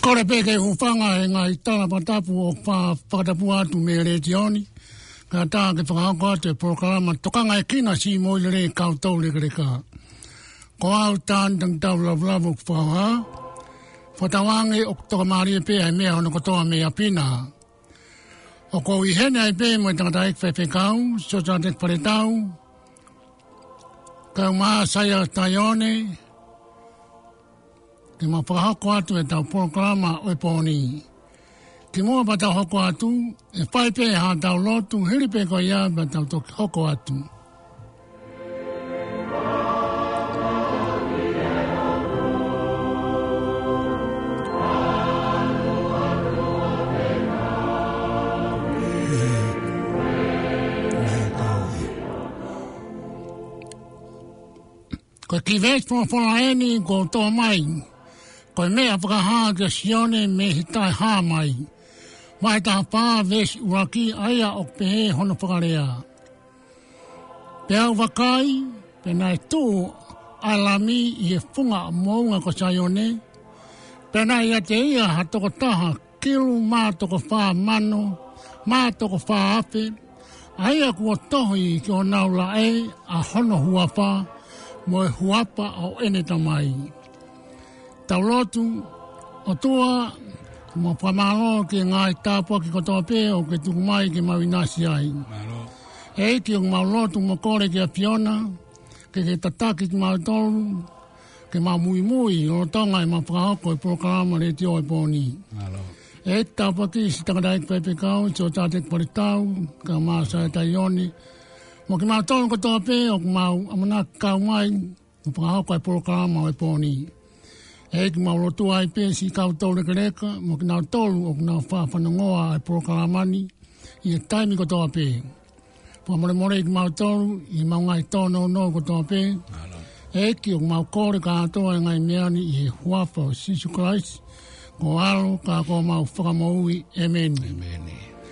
Kore peke hufanga e ngai tala patapu o whakatapu atu me re tioni. Ka tā ke whakahako atu e programa tokanga e kina si mo i re kautau le kere ka. Ko au tān tang tau lavlavu whaha. Whatawangi o toka maari e pe ai mea hono kotoa mea pina. O ko i hene ai pe mo i tangata ek whewhekau, so tā tek paretau. Kau maa saia taione. Ke ma whakahako atu e tau programa o e pōni. Ke mua pa tau hoko atu, e whai pe ha tau lotu, hiri pe ko ia pa tau toki hoko atu. Ko ki već pōwhara eni ko tō mai. Ko mea whakaha te sione me hitai hā mai. Mai tā pā vesi uraki aia o pehe hono whakarea. Pea wakai, penai tū alami i e whunga mounga ko saione. Penai ia te ia ha toko taha kilu mā toko whā mano, mā toko whā ape. Aia kua tohi ki o naula e a hono huapa, mo e huapa au ene tamai. Taulotu, o tua, mo pamalo ki ngai tāpua ki kotoa pe o ke tukumai ki mawinasi ai. E ki o maulotu mo kore ki a piona, ke tataki ki mautolu, ke mui o tonga e mawhakahoko e programa re tio e pōni. E tāpua ki si tangata ek pepekau, so tātek paritau, ka māsa e taioni. Mo ki mautolu kotoa pe o ki mau amanak kau mai, mawhakahoko e programa o e pōni. E ki maulotu ai pe si kautau reka, mo ki nau tolu o ki nau whawhanongoa ai programani, i e taimi kotoa pe. Pua more ki mautolu, i maungai tōno no kotoa pe. E ki o ki mau kore ka atoa ngai meani i he huafa o Sisu Christ, ko alo ka ko mau whakamoui, amen. Amen.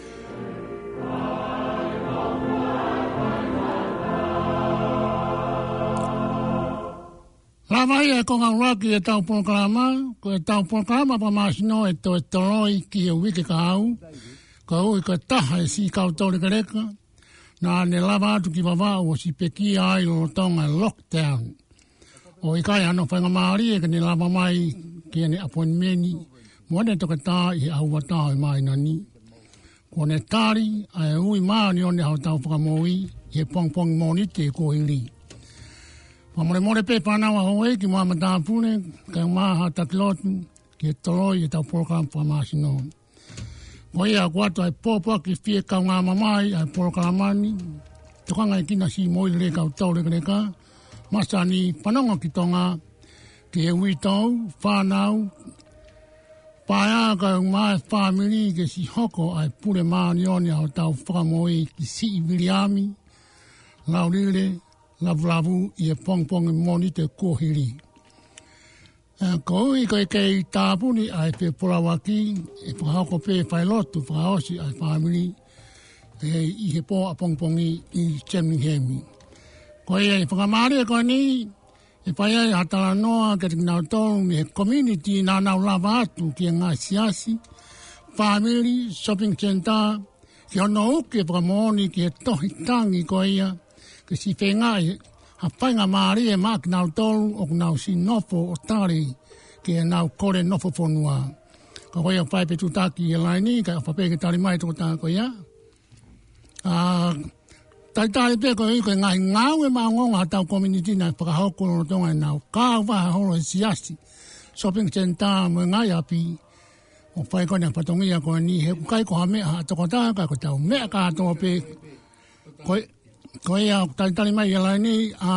Lavai e konga uraki e tau programa, ko e tau programa pa masino e to e toroi ki e wike ka au, ko ui ko taha e si kautore kereka, na ne lava atu ki wawau o si peki ai lo tonga lockdown. O i kai ano whainga maari e ka ne lava mai ki ane appointmenti, mwene toka tā i au wata i mai nani. Ko ne tari, ai ui maani o ne hau tau whakamoi, i e pongpong monite ko hili. More pe panawa hoe ki mua matapune, ka maha takilotu, ki e toroi e tau program pa masino. Ko ia kuato ai pōpua ki fie kau ngā mamai ai programani, tukanga i kina si moi le kau tau reka, masani panonga ki tonga, ki e uitau, whanau, paia kau mai family ki si hoko ai pure maani oni au tau whakamoi ki si i Viliami, Laurire, Lavlavu i e pongpong i monite kuohiri. Ko ui koe kei tāpuni ai pe purawaki, e whakahoko pe whailotu, whakahosi ai family, i he pō a pongpongi i Birmingham. Ko ia i whakamari e koe ni, e whai ai hatara noa, ke te kinau tonu, mi he community nā nau lava atu ki e ngā siasi, family, shopping center, ki hono uke whakamoni ki he tohi tangi ko ia, ke si whengai, ha whainga maari e maa ki nau tolu o ki nau si nofo o tari ki e nau kore nofo whonua. Ka koe a whai pe tutaki e laini, ka a whapeke tari mai toko tā koe ia. Tai pe koe i koe ngahi ngau e maa ngonga tau community na whakahoko no tonga e nau kāu waha holo e siasi. Shopping center mo ngai api. O whai koe na patongia koe ni he ukai ko ha mea toko tā ka ko tau mea ka toko pe koe au talitali mai ala ni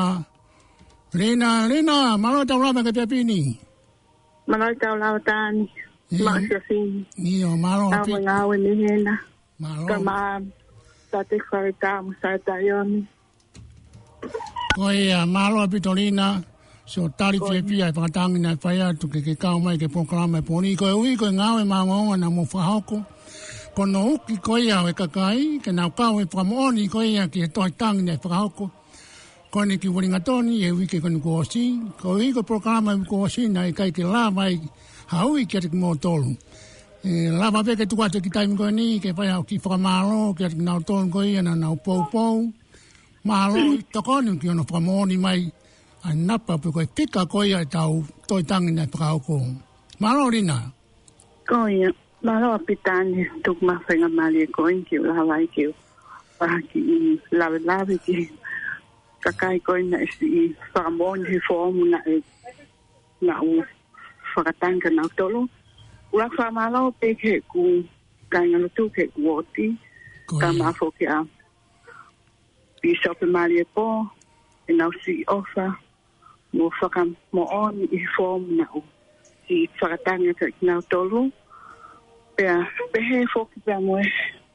Lena, malo tau lava ke pepini. Malo tau lava tani. Maksasini. Iyo, malo api. Awa ngawe ni hena. Malo. Kama tate wharita sa taioni. Koe malo api tolina. So tari pepi ai whakatangi nai whaia tu ke kau mai ke programa e poni. Koe ui koe ngawe maonga na mo whahoko. Kono uki koe au e kakai, ke nau kau e whakamooni koe ia ki e tohi tangi nei whakahoko. kone ki waringa toni e wike kone kuosi. Ko hiko programa kuosi na e kai ke lava i haui ki atik mo tolu. Lava peke tukwate ki taimi koe ni ke pai au ki whakamaro ki atik nao tolu koe ia na nao pou. Malo i tokoni ki ono whakamoni mai a napa pe koe pika koe ia tau toi tangi na whakao ko. Malo rina? Koe, malo apitani tuk mawhenga mali e koe ki lava i ki ki lawe ki kakai koe na isi whakamoni hi fomu na e na u whakatanga na tolo. Ura whamalo pe ke ku kaingano tu ke kuoti ka mafo ke a Bishop mali e po e nau si ofa mo whakam mo on i fomu na u si whakatanga ka na tolo. Pea pehe foki pea moe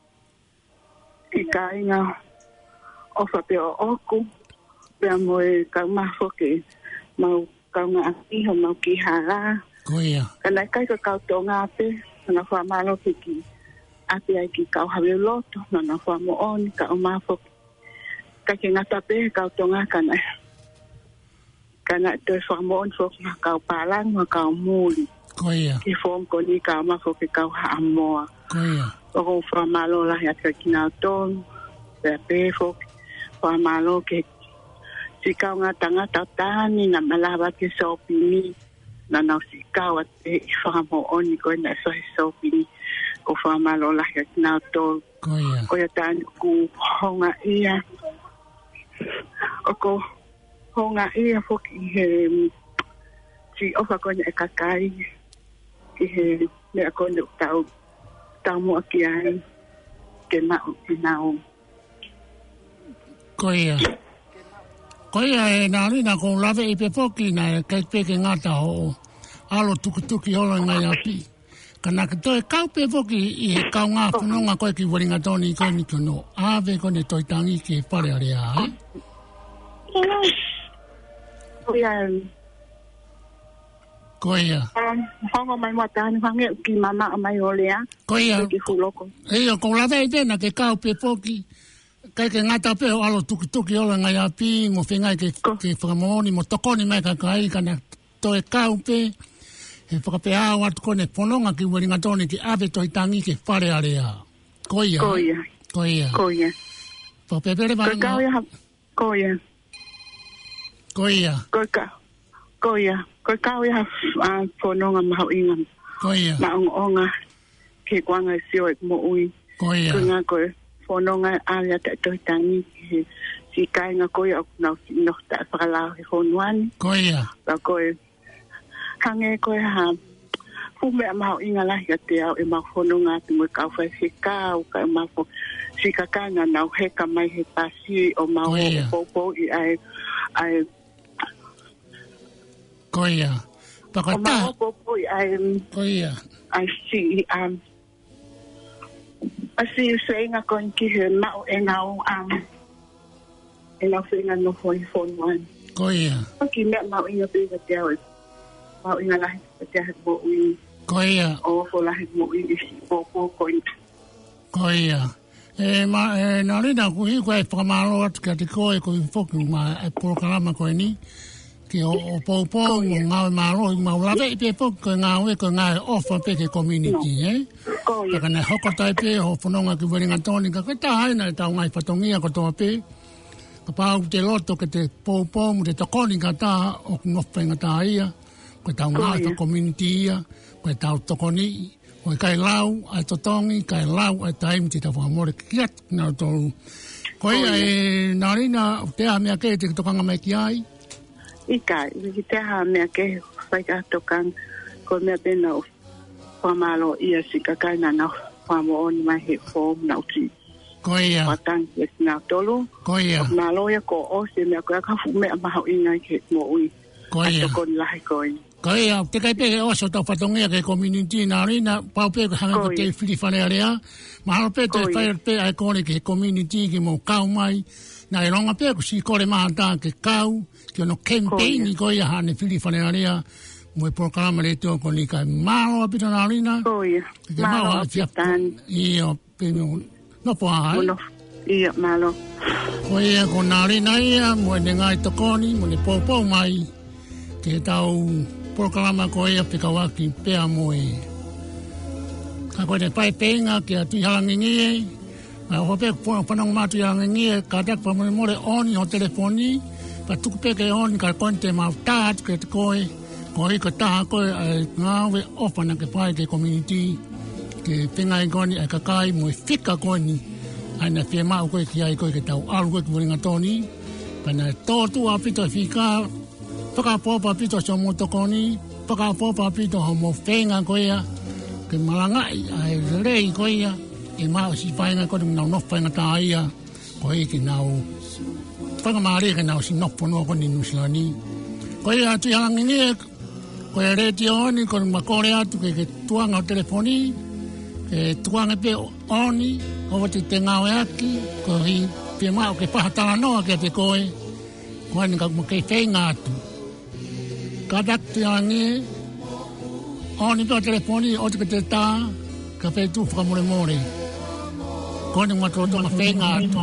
i kainga ofa pea oku pea moe kaumafo ke mau kaunga iho mau ki hara. Koia. Kana kai ka kautonga ape, na whamalo ki ape ai ki kau hawe loto, na whamo on, ka umafo. Ka ki ngata pe kautonga kana. Kana te whamo on fok ma kau palang, ma kau muli. Koia. Ki fom ko ni ka umafo ki kau haamoa. Koia. Oko whamalo la ya ka kinauton, pe pe fok, whamalo ke si kau ngata tani na malaba ki sopini. Na nau si kawa te i whamo oni koe na sohi sopini ko whamalo lahi a kinau tolu. Koia. Koia tāni ku honga ia. Oko honga ia foki i he si ofa koe e kakai i he mea koe ne tau mua ki ai ke nau i nau. Koia. Koia e nāri nā kong lawe i pe poki nā kai peke ngata ho alo tuki holo ngai api. Ka nā toi kau pe poki i he kau ngā whanonga koe ki waringa toni i koe ni kono. Āwe kone toi tangi ki e pare area, Koia. Koia. Hongo mai mua tāni whange ki mama o mai o lea. Koia. Ki fuloko. Eia kong lawe i pena ke kau pe poki. Kai ke ngata pe o alo tuki ola ngai api mo whengai ke whakamoni mo tokoni mai kakai kana toi kau pe he whakapea watu kone pononga ki waringa toni ki awe toi tangi ke whare area. Koia. Koia. Koia. Koia. Whapepere wanga. Koia kau ia. Koia. Koia. Koia. Koia kau ia pononga mahau inga. Koia. Maonga ke kuanga i sio e mo ui. Koia. Kuna koe whanonga alia te toi tangi si kainga koe au nau si nohta whakalau he honuani. Koia. Ka koe hange koe ha fume a maho inga lahi a te au e maho whanonga te mui kau whai he kau ka e maho si kakanga nau heka mai he pasi o maho he popo i ai Koia. Pakata. O maho popo i ai Koia. ai si asi seinga kon ki he mau e ngau e ngau seinga no hoi fonuan. Koia. Ki mea mau inga pēka te au mau inga lahi te ahe mo ui. Koia. O fo lahi mo ui isi pōpō koin. Koia. Nā rina kuhi koe whakamaro atu kia te koe koe whoku ma e porokarama koe ni. Ki o pōpō o ngāwe māro i mau lawe i pe pōku koe ngāwe koe ngāwe ofa pe ke community, Koia. Ka nei hokotai pe ho whanonga ki waringa toni ka kai haina e tau ngai whatongia ko toa pe. Ka pāu te loto ke te pōpō mu te tokoni ka tā o ngowhenga tā ia. Koe tau ngāwe community ia. Koe tau tokoni. Koe kai lau ai totongi, kai lau ai taimi te tau whamore kiat nau tolu. Koe e nārina te aha mea ke te tokanga mai ki ai. Ika, ki te aha mea ke whaika tokang ko mea pena o whamalo ia si kakaina na whamo oni mai he fōm na uti. Koia. Watang yes na tolu. Koia. Malo ia ko o se mea koe ka fu mea mahau inga ke mo ui. Koia. Atokon lahi koe. Koia, te kai pe oso tau whatongia ke community nārina pau pe hanga ko te whiriwhare area. Mahalo pe te whaia pe ai kore ke community ki mo kau mai. Nā e ronga pe ko si kore maha tā ke kau. Ki ono campaign i koia hane whiriwhare area. Moi programa le tō ko ni kai mālo apita nārina. Koia. Mālo apita. Io, pe no po ahai. Ia, malo. Ko ia ko nari na ia, mo e ngai tokoni, mo ne pōpō mai, ke tau proklama ko ia pikawaki pēa mo e. Ka koe ne pai pēnga ki a tui halangingi e, a hope whanong mātu halangingi e, ka tak pa more oni o telefoni, pa tuku peke oni ka konte mau tātu ke te koe, ko i ka taha koe a ngāwe opana ke pai ke community, ke whengai koni a kakai mo e whika koni, aina whia mau koe ki ai koe ke tau alu koe ki waringa tōni, pana tōtu a pito whika, whakapōpa pito so mo tokoni, whakapōpa pito ho mo whenga koe a, ke malangai ai rei koe ia, e mau si whainga koe nau nofwhainga tā ia, koe ki nau, whangamāre ke nau si nofponoa koe ni nusilani. Koe ia tui halangingi e, koe re ti oni, koe makore atu ke tuanga o telefoni, ke tuanga pe oni, o te te ngau e aki, koe hi pia mau ke pahatala noa ke te koe, koe ni ka kei whainga atu. Ka tak tui halangingi e, oni to telefoni, o te te tā, ka whai tū whakamore more. Koe ni mato tonga whainga atu.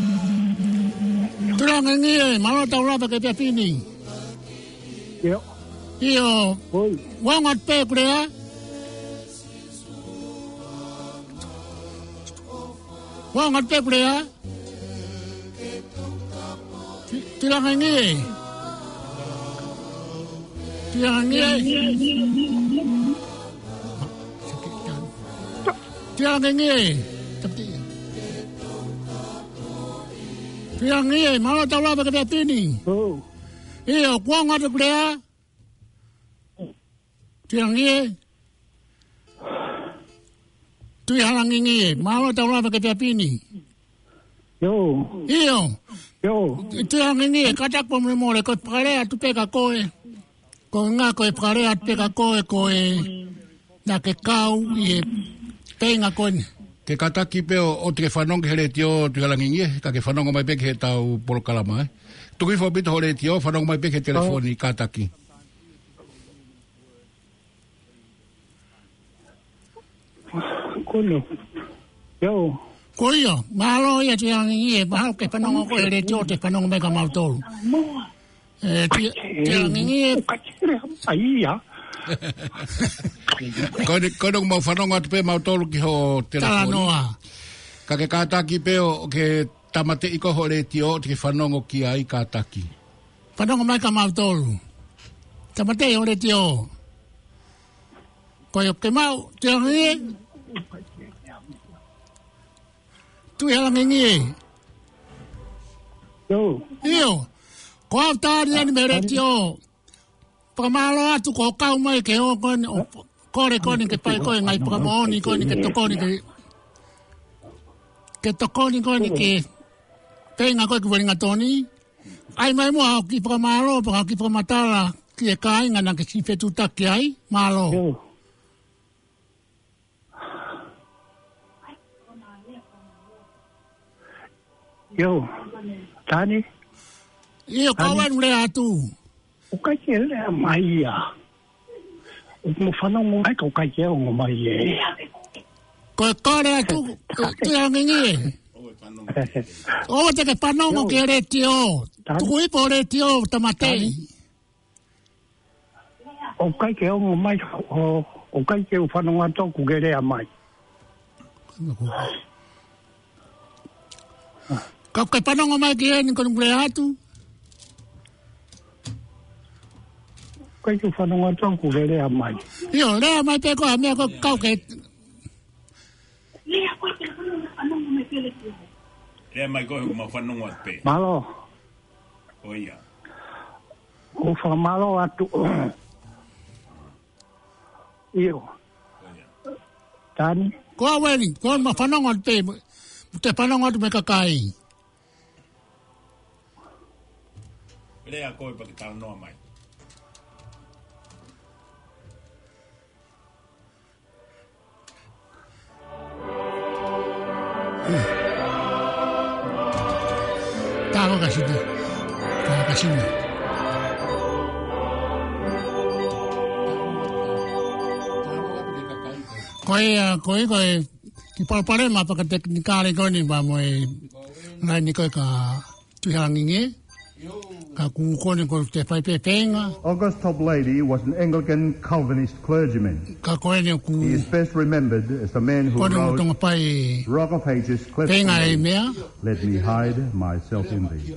Tui halangingi e, maro tau rapa ke pia pini. Yo. Io, wangat pe krea. Wangat pe krea. Tilangangi. Tilangangi. Tilangangi. Tilangangi, mana tahu apa kata ini? Oh. Iyo, wangat pe krea. Tilangangi. Tui halangingi, malo tau lava ke piapini. Yo. Iyo. Yo. Tui halangingi, katak po mre koe pakarea tu peka koe. Koe ngā koe pakarea tu peka koe koe na ke kau i e peinga koe. Ke kataki peo o te whanong ke here tio tui halangingi, ka ke whanong mai peke he tau polokalama. Tuki whapito hore tio, whanong mai peke telefoni kataki. Kono. Yo. Ko ia, malo ia tui halangingi e, mahau ke whanongo koe here tio te whanongo meka mautolu. Tui halangingi e. Aia. Kono mau whanongo atu pe mautolu ki ho telefoni. Talanoa. Ka ke kataki peo ke tamate iko hore tio te whanongo ki ai kataki. Whanongo meka mautolu. Tamate hore tio. Koe ke mau, tui halangingi. Tui halangingi e. Yo. Iyo, ko au tāri ani mere tio. Pakamalo atu ko kau mai ke o kone, kore kone ke pai koe ngai pakamooni kone ke tokoni ke tokoni kone ke peinga koe ki waringa toni. Ai mai mua ki pakamalo, ki pakamatala ki e kāinga na ke si fetu taki ai, malo. Yo. Yo. Tani. Iyo, kawan ule atu. O kai ke le mai ia. O mo whanongo ai kau kai ke o mai e. Koe kore atu, tui halangingi e. O te ke whanongo ke re tio. Tuku ipo re tio tamatei. O kai ke o mai o kai ke o whanongo ato ku ke rea mai. Kau kai whanongo mai ki e ni kono mule atu. Kai ke o whanongo ato ku ke rea mai. Iyo, rea mai pe koa mea koe kau ke... Rea mai koe kuma whanongo at pe. Malo. O ia. O whamalo atu. Iyo. Tani. Koa weni, koa ma whanongo at pe. Te whanongo atu me kakai. Rea koe pa ki tala noa mai. Tako kasina. Tako kasina. Koe, ki palpare ma paka teknikale koe ni ba moe Nai ni koe ka tuharanginge. Ka kukone ko te whai pepenga. August Toplady was an Anglican Calvinist clergyman. Ka koe ni ku... He is best remembered as the man who wrote Rock of Ages, Cleft Let me hide myself in thee.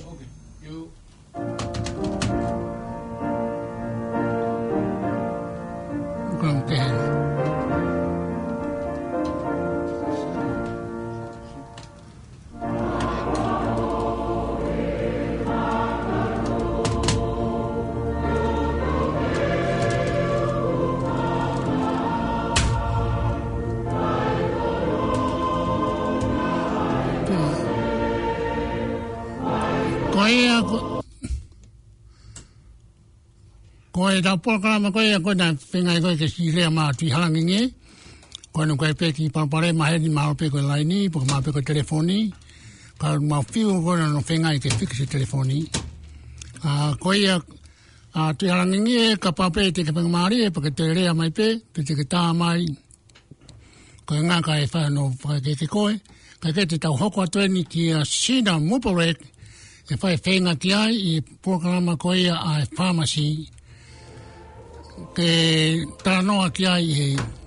Koe tau polkalama koe koe na whengai koe ke si rea maa tui halanginge. Koe no koe peki palpare maheri maa pe koe laini, poka maa pe koe telefoni. Ka maa whiu koe no whengai ke fiksi telefoni. Koe tui halanginge ka pape te ke pangamaari e poka te rea mai pe ke tā mai. Koe ngā ka e whano ke koe. Ka ke te tau hoko atoe ni ki a Sina Muporek. E whai whenga ki ai i polkalama koe a pharmacy. Ke tānoa ki ai he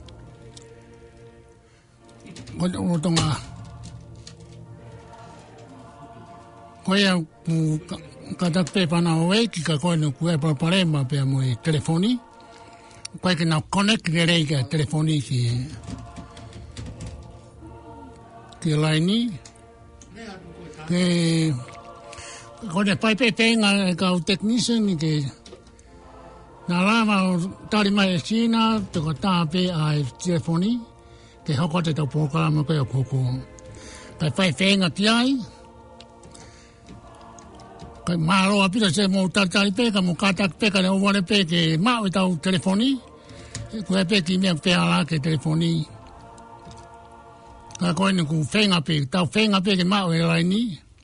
rotonga koea ku katakpe pana oe ki ka koe no kue parema pe mo e telefoni koe ke na connect ke rei ke telefoni ki laini ke koe pai pe nga ka technician ke Nā rāma o tāri mai e Sina, te ko tāpe ai telefoni, ke hoko te tau pōkarama koe o koko. Kai whai whenga ki ai, kai māroa pita se mō tātari pe, ka mō kātak pe, ka reo wale pe ke māo e tau telefoni, koe pe ki mea pēa rā ke telefoni. Ka koe ni ku whenga pe, tau whenga pe ke māo e laini.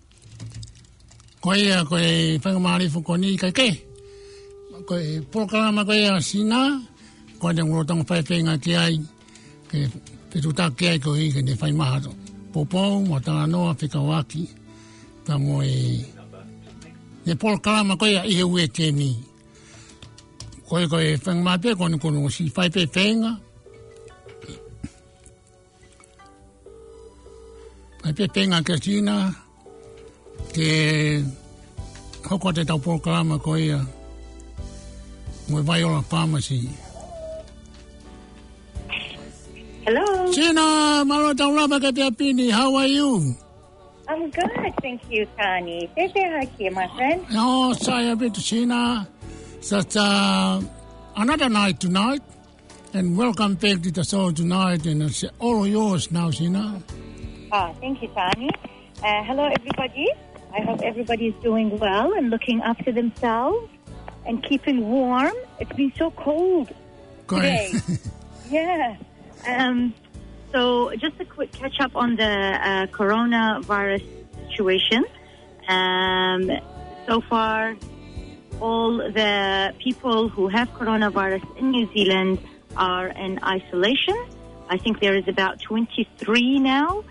Koe whenga māri whukoni kai ke. Koe pōkarama koe a Sina, koe te ngurotanga whai whenga ki ai, ke petuta ki ai koe ke ne whai maha popou, mo tanga noa, whikawaki, ka mo e... Ne pōkarama koe a ihe ue tēni. Koe whenga mape, koe si whai whenga. Whai whenga ke Sina, ke hoko te tau pōkarama koe a... With Viola Pharmacy. Hello. Sina, malo taulaba ka te apini. How are you? I'm good, thank you, Tani. Haki, my friend. Oh, sorry a bit, Sina. Such another night tonight. And welcome back to the show tonight. And it's all yours now, Sina. Thank you, Tani. Hello, everybody. I hope everybody's doing well and looking after themselves. And keeping warm. It's been so cold today. Yeah. So just a quick catch up on the coronavirus situation. So far, all the people who have coronavirus in New Zealand are in isolation. I think there is about 23 now.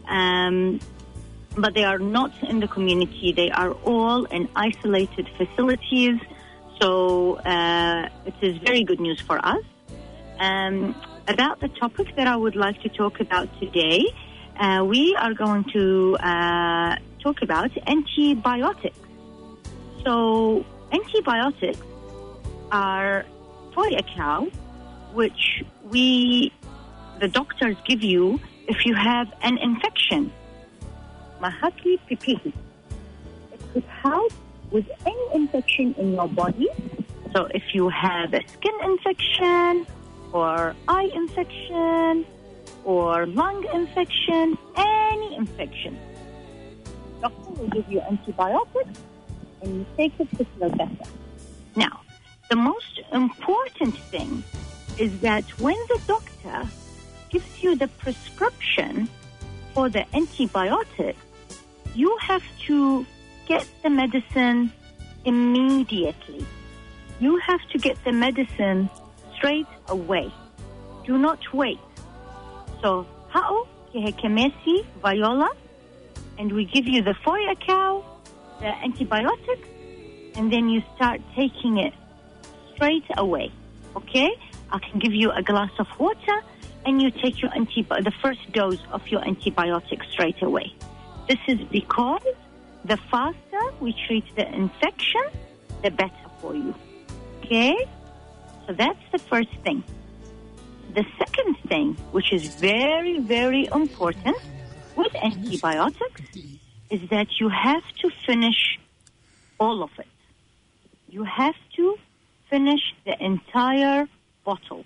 But they are not in the community. They are all in isolated facilities. So it is very good news for us. About the topic that I would like to talk about today, we are going to talk about antibiotics. So antibiotics are for a cow, which the doctors give you if you have an infection. Mahaki pipihi. It could help with any infection in your body. So if you have a skin infection or eye infection or lung infection, any infection, doctor will give you antibiotics and you take it to feel better. Now, the most important thing is that when the doctor gives you the prescription for the antibiotic, you have to get the medicine immediately. You have to get the medicine straight away. Do not wait. So, hao ke he kemesi Viola, and we give you the foia cow, the antibiotics, and then you start taking it straight away, okay? I can give you a glass of water, and you take your the first dose of your antibiotics straight away. This is because the faster we treat the infection, the better for you, okay? So that's the first thing. The second thing, which is very, very important with antibiotics, is that you have to finish all of it. You have to finish the entire bottle.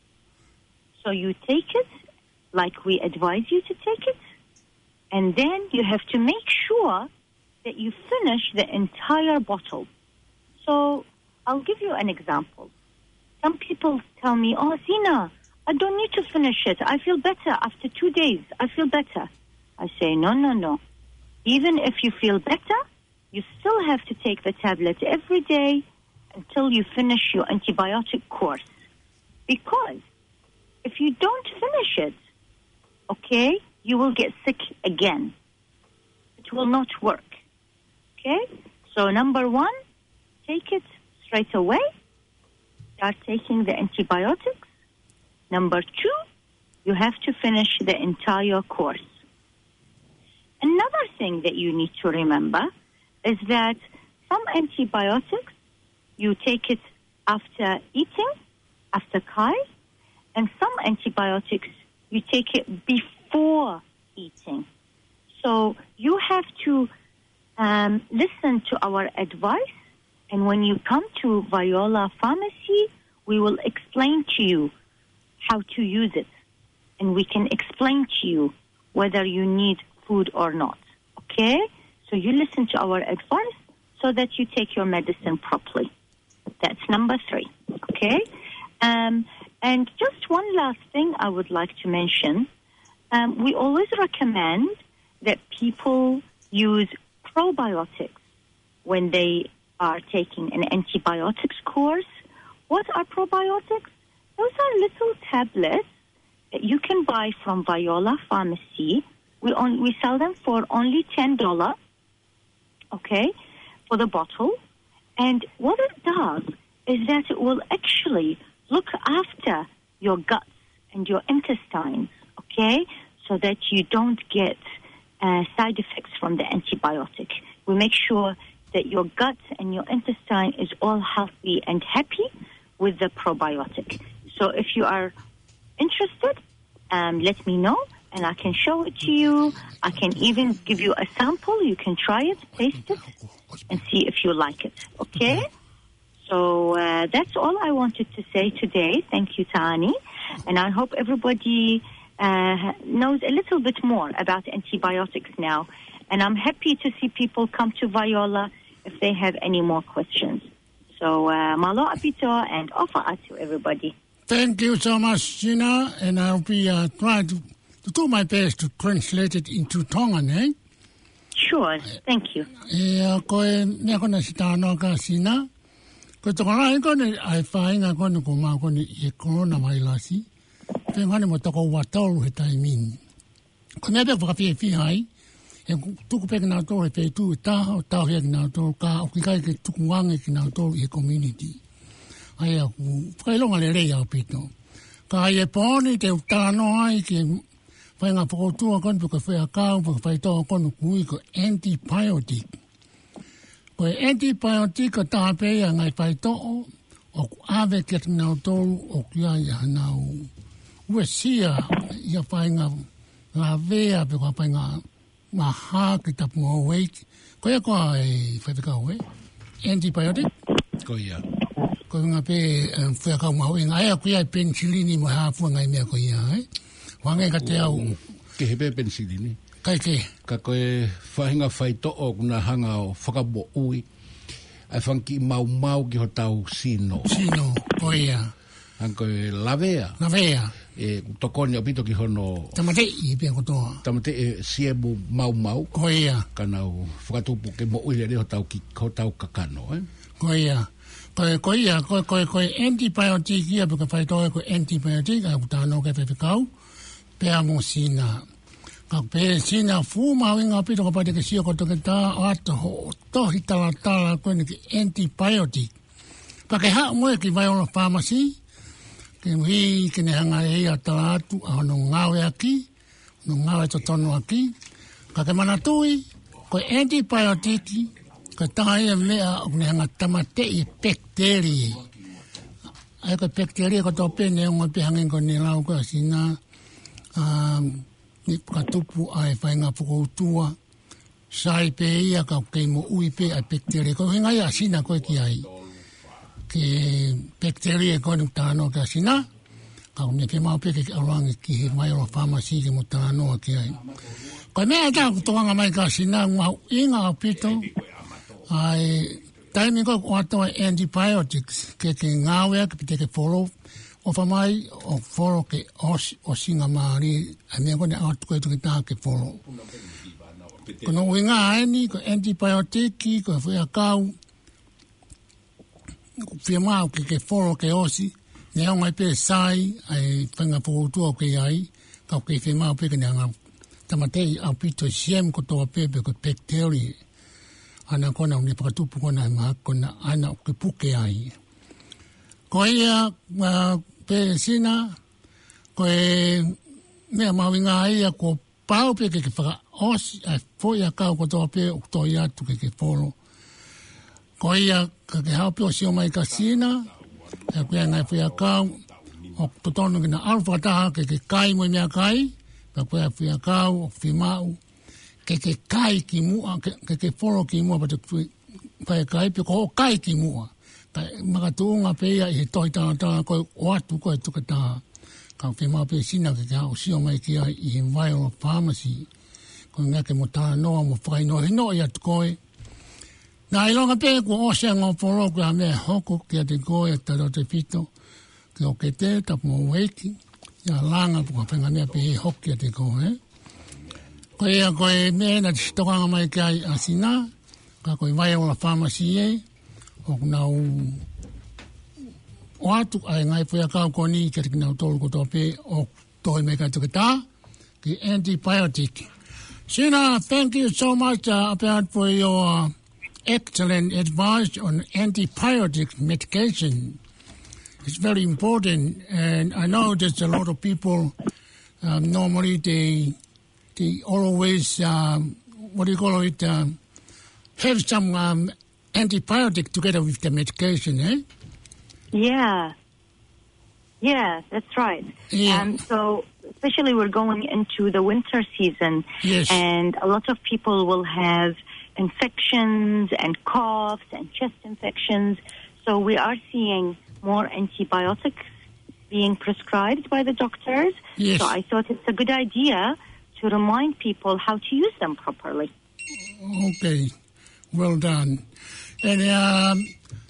So you take it like we advise you to take it, and then you have to make sure that you finish the entire bottle. So I'll give you an example. Some people tell me, oh, Zina, I don't need to finish it. I feel better after 2 days. I feel better. I say, no. Even if you feel better, you still have to take the tablet every day until you finish your antibiotic course. Because if you don't finish it, okay, you will get sick again. It will not work. Okay? So number one, take it straight away. Start taking the antibiotics. Number two, you have to finish the entire course. Another thing that you need to remember is that some antibiotics, you take it after eating, after kai, and some antibiotics, you take it before eating. So you have to listen to our advice, and when you come to Viola Pharmacy, we will explain to you how to use it, and we can explain to you whether you need food or not, okay? So you listen to our advice so that you take your medicine properly. That's number 3, okay? And just one last thing I would like to mention. We always recommend that people use probiotics when they are taking an antibiotics course. What are probiotics? Those are little tablets that you can buy from Viola Pharmacy. We sell them for only $10, okay, for the bottle. And what it does is that it will actually look after your guts and your intestines, okay, so that you don't get side effects from the antibiotic. We make sure that your gut and your intestine is all healthy and happy with the probiotic. So if you are interested, let me know, and I can show it to you. I can even give you a sample. You can try it, taste it, and see if you like it, okay? So that's all I wanted to say today. Thank you, Tani. And I hope everybody knows a little bit more about antibiotics now. And I'm happy to see people come to Viola if they have any more questions. So, malo apito and ofa'a to everybody. Thank you so much, Gina. And I'll be trying to do my best to translate it into Tongan, eh? Sure. Thank you. Koe nea kona sitano ka sina. Ko tokona e kone ai whainga kone ko maa kone e korona mai lasi. Te ngane mo toko watauru he taimini. Ko mea pek whakawhi hai. E tuku peke nā tō he peitu e taha o tau hea ki nā tō ka o ki kai ke tuku wange ki nā tō i community. Ai a ku whakailonga le rei au pito. Ka ai e pōni te utano ai ki whainga whakotua kone puka whea kāu puka whaitoa kone kui ko antibiotic. Ko e antibiotic o taha pēia ngai whaitoa o ku awe ki ati nā tō o kia i hanau uesia i a whainga la vea puka whainga maha ki tapu o weit. Ko e koa e whaipikau e? Antibiotic? Ko ia. Ko ngā pē whaikau maho e ngai a kuia e penicillini mo hāpua ngai mea ko ia, eh? Wangai ka te au. Ke he pē penicillini. Kai ke? Ka koe whahinga whaito'o kuna hanga o whakabo ui. Ai whanki mau ki ho tau sino. Sino, ko ia. Ang koe lavea. Lavea. E tokoni o pito ki hono... Tamate i pia kotoa. Tamate e siemu mau. Ko ia. Kanau whakatupu ke mo uile ho tau kakano, eh? Ko ia. Ko ia, ko antibiotic ia puka whaitoa ko antibiotic, a utano ke whewhikau, pēa mo sina. Ka pe sina fu mawinga pito ka pate ke sio ko toke ta ato ho tohi tala ko ni antibiotic. Pa ke ha mo ki vai ona pharmacy ke wi ke ne hanga e atala atu no ngawe aki no ngawe to tono aki ka ke mana tui ko antibiotic ka tai me a ne hanga tamate i bacteria ai ko bacteria ko to pe ne ngo pe hangin ko ni lau ko sina ni ka tupu ai whainga pukotua sai pe ia ka kei mo ui pe a bacteria ko hinga ia sina koe ki ai ke bacteria ko ni tāno ka sina ka une ke mau pe ke arangi ki he mai o pharmacy ke mo tāno ki ai ko mea ta kutoanga mai ka sina ngau inga o pito ai taimi ko ato antibiotics ke ngawe ke pite ke follow o famai o foro ke o singa mari a mea kone atu koe tuke tā ke foro. Kono uinga aeni, ko antibiotiki, ko whea kau, ko whia mau ke foro ke osi, ne au ngai pe sai, ai whenga pokotua o ke ai, kau ke whia mau pe ke neanga tamatei au pito siem ko toa pepe ko bacteria. Ana kona uni pakatupu kona maha kona ana o ke puke ai. Ko ia pe sina ko e mea mawinga ia ko pau pe ke whaka osi a foia kau ko toa pe o toa iatu ke polo. Ko ia ka ke hao pe o sio mai ka sina e kuia ngai foia kau o totono kina alfa taha ke kai mo mea kai pa kuia foia kau o whimau ke kai ki mua ke polo ki mua pa te whaia kai pe ko kai ki mua. Makatunga pe ia i toi tāna koe o atu koe tuka tā. Ka whima pe sina ke hao sio mai ki ai i he viral pharmacy. Ko ngā ke mo tāna noa mo whakainoa he noa i atu koe. Nā i longa pe ko o sea ngā poro kua mea hoko ki a te koe taro te pito. Ki o ke te tapu mo weiki. Ia langa puka whenga mea pe he hoki a te koe. Ko ia koe mea na te stokanga mai ki ai a sina. Ka koe viral pharmacy e. O nau o atu ai ngai pua kau koni ke te nau tolu ko tope o toi me ka tuke tā ki antibiotic. Sina, thank you so much about for your excellent advice on antibiotic medication. It's very important, and I know there's a lot of people normally they always what do you call it have some antibiotic together with the medication, eh? Yeah, that's right. Yeah. So especially we're going into the winter season, yes, and a lot of people will have infections and coughs and chest infections. So we are seeing more antibiotics being prescribed by the doctors. Yes. So I thought it's a good idea to remind people how to use them properly. Okay, well done. And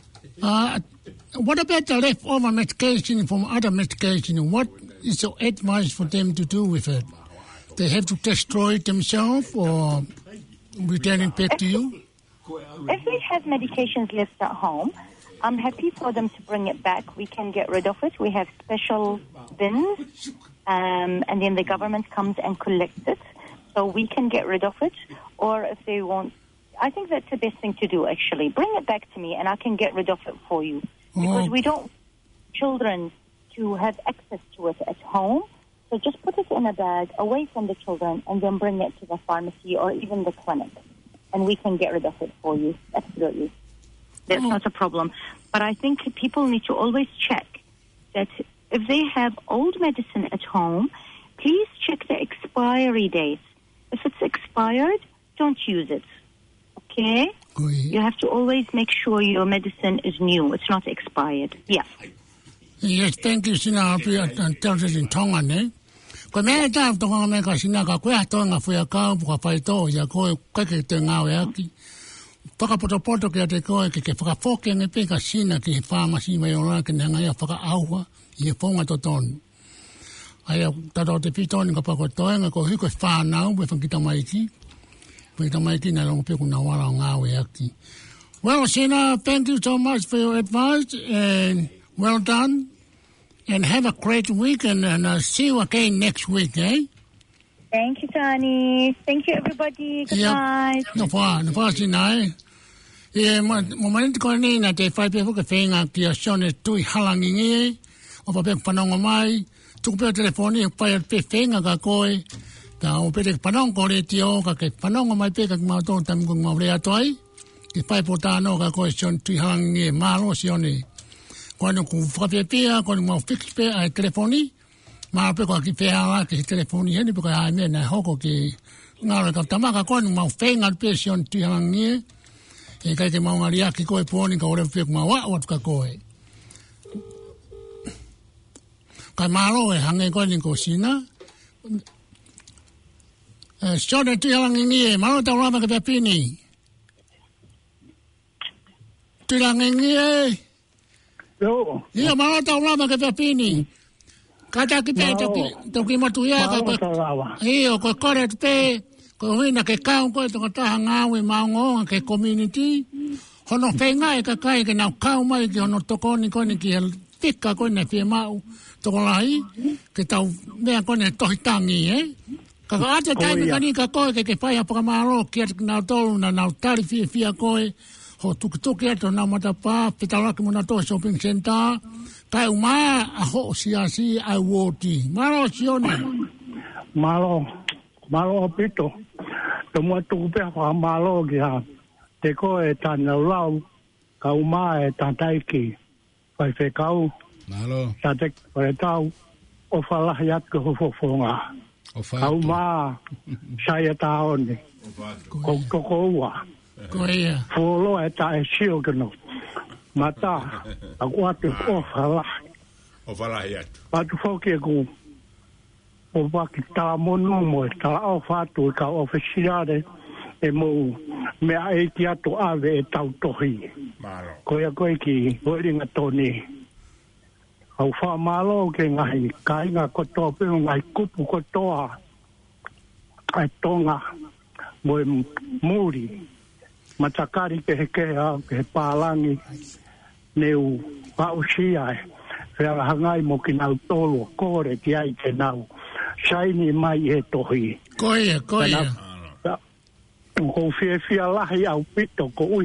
what about the leftover medication from other medication? What is your advice for them to do with it? They have to destroy it themselves or return it back to you? If they have medications left at home, I'm happy for them to bring it back. We can get rid of it. We have special bins, and then the government comes and collects it. So we can get rid of it. Or if they want, I think that's the best thing to do, actually. Bring it back to me, and I can get rid of it for you. Because we don't want children to have access to it at home. So just put it in a bag away from the children and then bring it to the pharmacy or even the clinic. And we can get rid of it for you. Absolutely. That's not a problem. But I think people need to always check that if they have old medicine at home, please check the expiry date. If it's expired, don't use it. Okay? You have to always make sure your medicine is new. It's not expired. Yeah. Yes, thank you, Sina. Tell us in Tonga, eh? Ko mea tā tonga me ka Sina ka koe atonga whea kāu puka whaitō ia koe ke te ngāwe aki. Whakapoto ki a te koe ke whakawhoke nge pe ka Sina ki he pharmacy mai o rā ke nanga ia whakaaua i he whonga to tonu. Aia tato te pitoni ka pakotoenga ko hiko whānau me whakita maiki. Well, Sina, thank you so much for your advice, and well done. And have a great week, and see you again next week, eh? Thank you, Tani. Thank you, everybody. Good night. No pa sinai. Moment ko ni na te fai pe ke fenga ki a shone tui halangi ngi. O pa pe panongo mai. Tu pe telefoni pa pe fenga ka koe. Ka o pe panong ko le tio ka ke panongo mai pe ka ma to tam ko ma le atoi. Ki pai potano ka koe shone tui halangi malo sione. Quando ku fa pe ko mo fix pe a telefoni. Ma pe ko ki pea ki telefoni ni pe ko ai me na hoko ki ngara ka tamaka ko ma fenga pe sion tu hangi e ka ke ma ngaria ki ko e poni ka ore pe ma wa ka ko e ka malo e hangi ko ni ko sina sion tu hangi ni malo ta wa ka pe pini tu hangi ni yo ia malo ta wa ka pe pini Kata ki pe toki matu ia ka ko. Io ko kore te ko hina ke kau ko to ta ngawe maungo ke community. Hono fenga e ka kai ke na kau mai ke hono tokoni ko ni ki tika ko na pe mau to lai ke tau me ko ne to hitangi Ka ate time ka ni ka ko ke pai pa malo ki na to na tari fi ko ho tuk eto na mata pa pitala ki mona to shopping center kai uma a ho siasi a woti malo sione malo pito to mo tu pe ha malo ki ha te ko e tan lau ka uma e tan tai ki pai fe kau malo sa te ko e tau o fala ya ko fo fonga ka uma sai ta on ko wa Korea. Folo e ta e sio que no. Mata. Agua te ofala. Ofala ya. Patu foke ku. O va ki ta mono mo ta o fatu ka oficiale e mo me ai ki ato ave e tau tohi. Malo. Koia koi ki horinga toni. Au fa malo ke ngai kai nga ko to pe ngai kupu ko toa. Ai tonga mo muri. Matakari ke hekea, ke pālangi, neu pausia e. Whea hangai mo ki nau tolo, kore ki ai ke nau. Saini mai e tohi. Koia. Ko whia lahi au pito ko ui.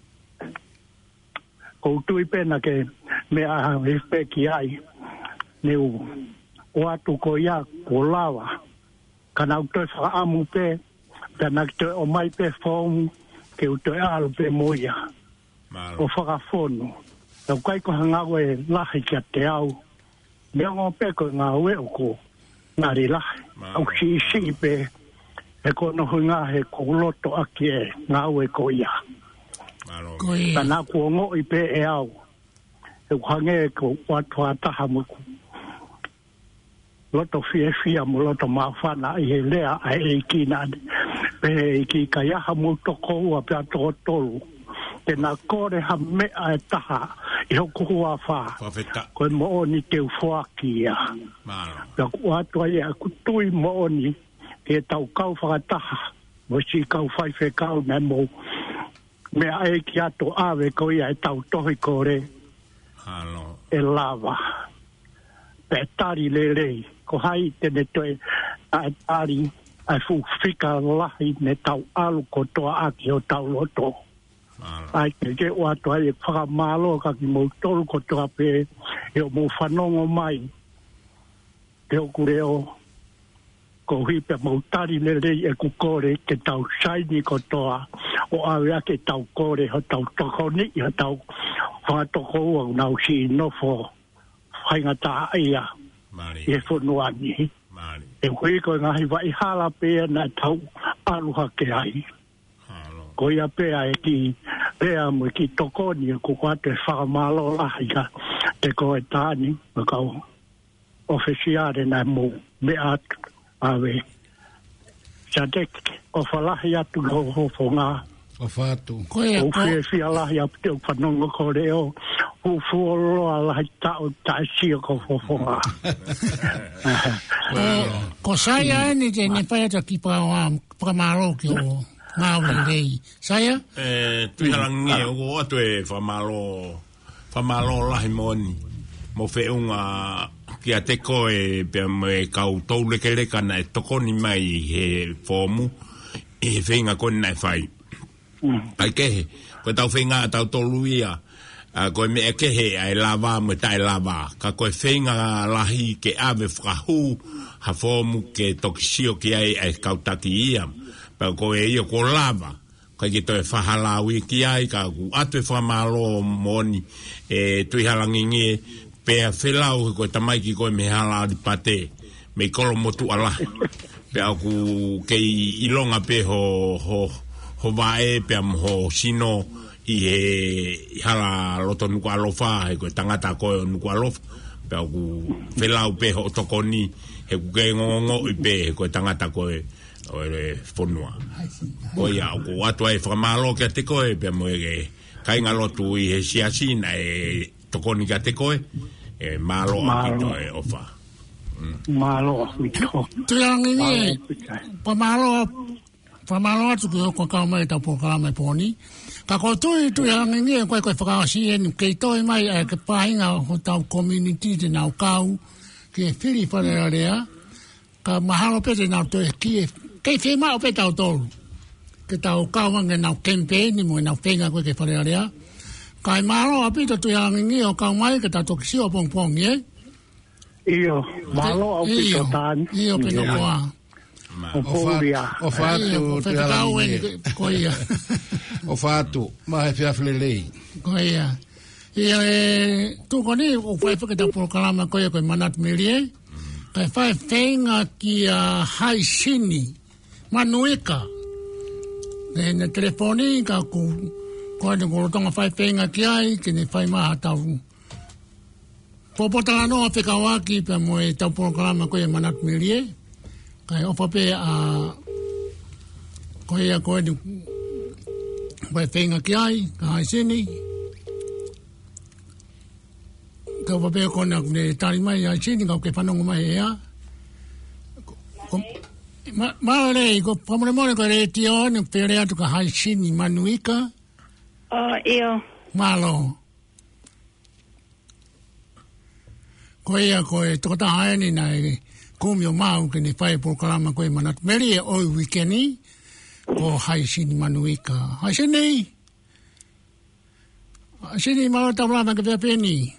Ko tui pena ke mea hewhe ki ai. Neu o atu ko ia ko lawa. Ka nau toi whaamu pe, ka nau toi o mai pe whaumu, ke uto e alu pe moia. O whakafono. Tau kai ko hangawe lahi kia te au. Mea ngā pe ko ngā ue o ko ngāri lahi. Au si pe e ko nohu ngā he ko loto aki e ngā ue ko ia. Tāna kua ngoi pe e au. E kuhange ko watua taha mo ku. Loto fia mo loto mawhana i he lea a e kina pe ki ka yaha mo toko ua pia toko tolu. Te nā kore ha mea e taha i hoku hua wha. Koe mo oni te uwhaki ia. Pia kua atua ia kutui mo oni e tau kau whakataha. Mo si kau whaiwhe kau me mo mea e ki ato awe ko ia e tau tohi kore. E lava. Pe tari lelei. Ko hai tene toe a tari ai fu fika lahi ne tau alu ko toa aki o tau loto. Ai ke o ato ai whakamalo ka ki mo tolu ko toa pe e o mo whanongo mai. Te o kureo ko hipe mo tari lelei e kukore ke tau saini ko toa o awe ake tau kore ho tau toko ni ho tau whangatoko ua nau si nofo whaingata ia. E whonuani. E koe koe ngahi wai hala pēa na tau aluha ke ai. Koe a pēa e ki pēa mo ki tokoni e kukua te whakamalo lahi ka te koe tāni ma kau ofisiare na mo mea awe. Sa te o whalahi atu ngau hofo ngā. O whātu. O whia lahi atu te o whanonga ko reo. O fuoloa lahi tau taisio ko fofonga. Ko saia ni te ne pai ata ki pamaro ki o ngāwe rei. Saia? Tui harangi o atu e whamalo lahi moni. Mo whiunga kia te koe pe me kau tau leke leka na e tokoni mai he fomu e whenga koni na e whai. Ai kehe, koe tau whenga tau toluia, koe me e kehe ai lava me tai lava, ka koe whenga lahi ke ave whahu ha fomu ke tokisio ki ai kautaki ia, pa koe ia ko lava, koe ki toi whahalawi ki ai, ka ku atu e whamalo moni e tui halangingie, pea whelau koe tamai ki koe me hala di pate, me kolo motu ala. Pea ku kei ilonga pe ho vae pea ho sino i he hala loto nuku alofa, he koe tangata koe nuku alofa. Pea ku whelau pe ho tokoni, he ku kei ngongo i pe he koe tangata koe o e whonua. Koe ia, ku atua e whamalo kia te koe, pea mo e kainga lotu i he siasina e tokoni kia te koe, e malo akito e ofa. Malo akito. Tuiangi ni, pamalo atu ki hoko kau mai tau pokala mai poni. Ka ko tuiangi ni, koe whakawasi e ni kei toi mai e ke pahinga ho tau community te nau kau, ki e whiri whanera ka mahalo pete nau toi ki e, kei whima o pe tau tolu. Ke tau kau mange nau campaign, mo nau whenga koe ke whanera kai malo apito tuiangi ni o kau mai ke tau tokisi o pong ye. Iyo, malo apito tan. Iyo peno koa. O fatu koia. O fatu, ma he fiaflelei. Koia. Ia tu koni o fai whakata prokalama koia koe manat milie. Kai fai whenga ki a hai sini. Manuika. Na telefoni ka ku koe te korotonga whai whenga ki ai ke ne whai maha tau. Popotala noa whekawaki pia mo e tau prokalama koe manat milie. Kai opa pe a koe a koe te whai whenga ki ai, ka hai sini. Ka opa pe koe ne tari mai hai sini, ka ke whanongo mai ea. Maorei, ko pamone koe re tio, ne pere atu ka hai sini manuika. Iyo. Malo. Koea koe tokota haeni na e kumio mau ke ne whae prokalama koe manat. Meri e oi wikeni ko hai sini manuika. Hai sini? Hai sini malo taulama ke pia peni.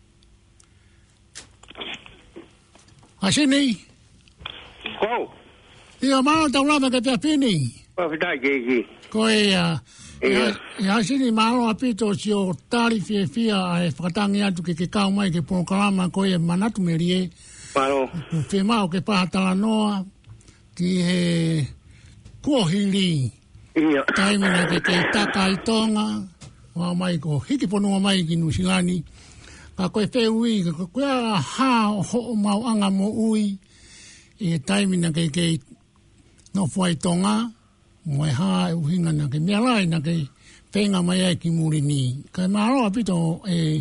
Hai sini? Ko? Ia malo taulama ke pia peni. Papitai keiki. Koea. Ia sini malo apito si o tari fia e whakatangi atu ke kau mai ke prokalama koe manatu merie. Malo. Whimao ke pahatala noa ki he kuohiri. Ia. Taimina ke takai tonga. Wa mai ko hiki ponua mai ki nusilani. Ka koe wheui, ka koe ha ho mau anga mo ui. E taimina ke no whai tonga. Moe ha e uhinga na ke mea lai na ke whenga mai ai ki muri ni. Kai maro apito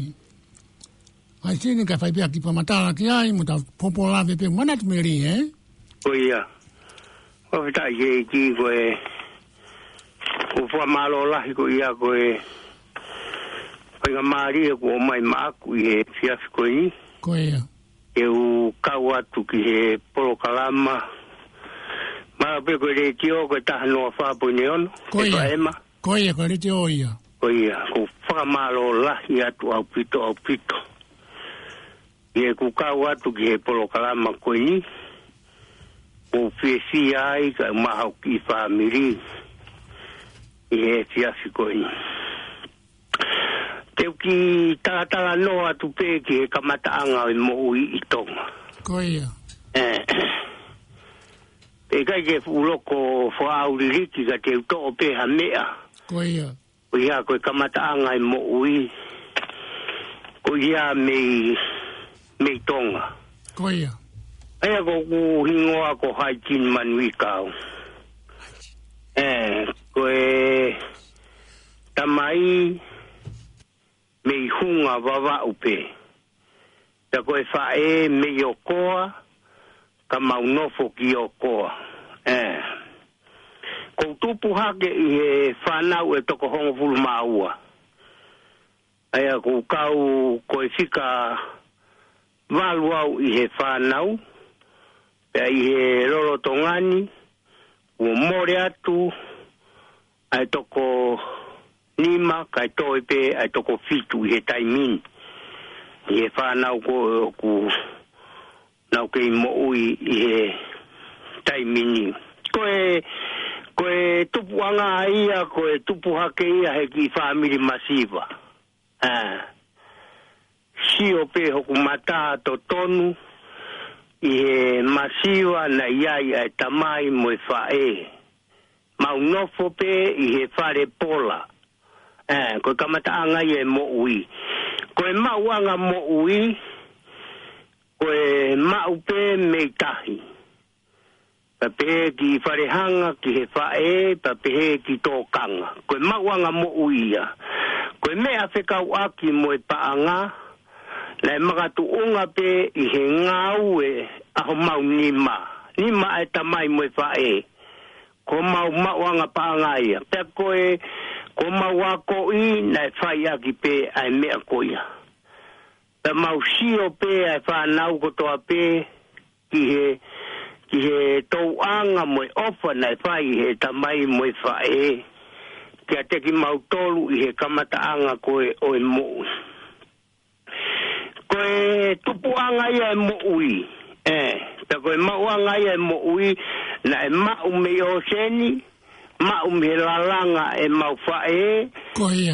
ai sini ka whaipea ki pamatala ki ai, mo ta popola pepe manat meri, O ia. Papitai keiki koe. Ko whamalo lahi ko ia koe. Whainga maari e ko mai maaku i he fiafi koe ni. Koe ia. E u kau atu ki he polokalama. Mara pe koe re tio koe taha noa whapo ni ono. Koe ia. Koe ia, koe re tio ia. Koe ia. Ko whakamalo lahi atu au pito. Ie ku kau atu ki he polokalama koe ni. Ko whiesi ai ka mahau ki whamiri. I he fiafi koe ni. Teu ki talatala noa atu pe ki he kamataanga i mo ui i tonga. Koe ia. E kai ke uloko whaauliriki ka te uto pe ha mea. Koe ia. Ko ia koe kamataanga i mo ui. Ko ia mei tonga. Koe ia. Aia ko ku hingoa ko haikin manui kau. Koe tamai mei hunga wawa upe. Ta koe whae mei okoa. Ka maunofo ki o koa. Kou tupu hake i he whanau e toko hongo fulu maua. Aia kou kau koe whika walu au I he whanau, pia I he roro tongani, ua more atu, ai toko nima, kai toi pe, ai toko fitu I he taimini. I he whanau ku nau kei mo ui I he taimini. Koe tupu anga ia, koe tupu hake ia he ki whamiri masiva. Sio pe hoku mata to tonu, I he masiva na iai ai tamai mo whae. Mau nofo pe I he whare pola. Koe kamata anga ia mo ui. Koe mau anga mo ui, koe mau pe me tahi. Papehe ki wharehanga ki he whae, papehe ki tōkanga. Koe mauanga mo uia. Koe mea whekau aki mo e paanga, nei makatu unga pe I he ngau e aho mau nima. Nima e tamai mo e whae. Ko mauanga paanga ia. Pea ko mau ako I, nei whai aki pe ai mea koia. Pea mau sio pe ai whanau kotoa pe ki he tauanga mo ofa nei whai he tamai mo whae. Kia teki mau tolu I he kamataanga koe o e mo. Koe tupuanga ia e mo ui. Ta koe mauanga ia e mo ui na e mau me o seni, mau me lalanga e mau whae. Koia.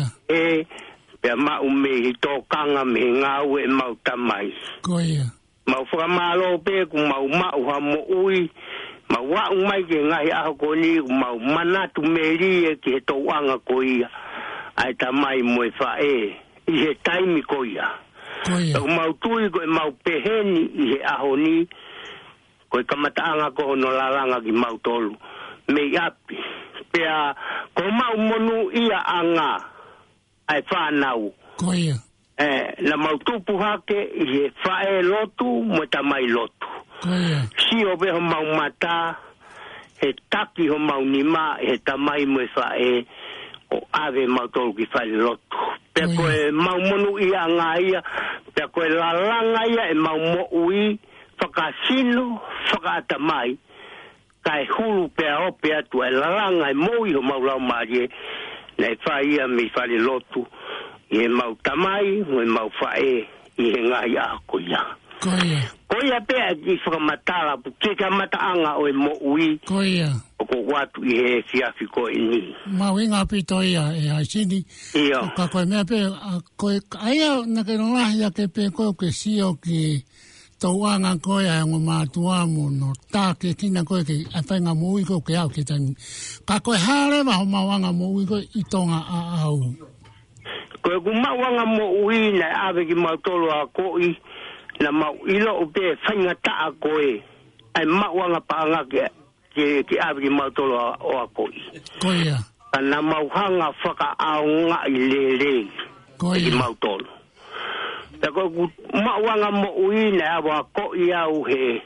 Pea mau me he tōkanga me ngau e mau tamai. Koia. Mau whakamalo pe ku mau ha mo ui, mau wau mai ke ngahi aho koni, ku mau manatu meri e ki he tauanga koia, ai tamai mo e whae, I he taimi koia. Ku mau tui ko e mau peheni I he aho ni, ko e kamataanga ko no lalanga ki mau tolu, me api, pea ko mau monu ia anga, ai whanau. Koia. Na mautupu hake I he whae lotu mo tamai lotu. Si o be ho mau mata, he taki ho mau nima, he tamai mo whae, o ave mau tolu ki whae lotu. Pea koe mau monu ia ngā ia, pea koe lalanga ia e mau mo ui, whakasino, whakatamai, kai hulu pea o pea tu e lalanga e moi ho mau lau marie, nei whae ia me whae lotu. I he mau tamai, mo e mau whae, I he ngai a koia. Koia. Koia pea ki whakamatala, ke ka mataanga o e mo ui. Koia. O ko watu I he fiafi ko I ni. Mau inga pito ia e aisini. Ia. Ka koe mea pe, koe aia na ke nolahi a ke pe koe ke sio ki tauanga koe a ngo mātuamu no tā ke kina koe ke a whainga mo ui koe ke au ke tani. Ka koe hārewa ho mauanga mo ui koe I tonga a au. Koe ku mauanga mo ui na ave ki mautolo a koi, na mau ilo o pe whainga taa koe, ai mauanga paanga ki ave ki mautolo a koi. Koia. Na mauhanga whaka aonga I lele, ki mautolo. Ta koe ku mauanga mo ui na awa koi au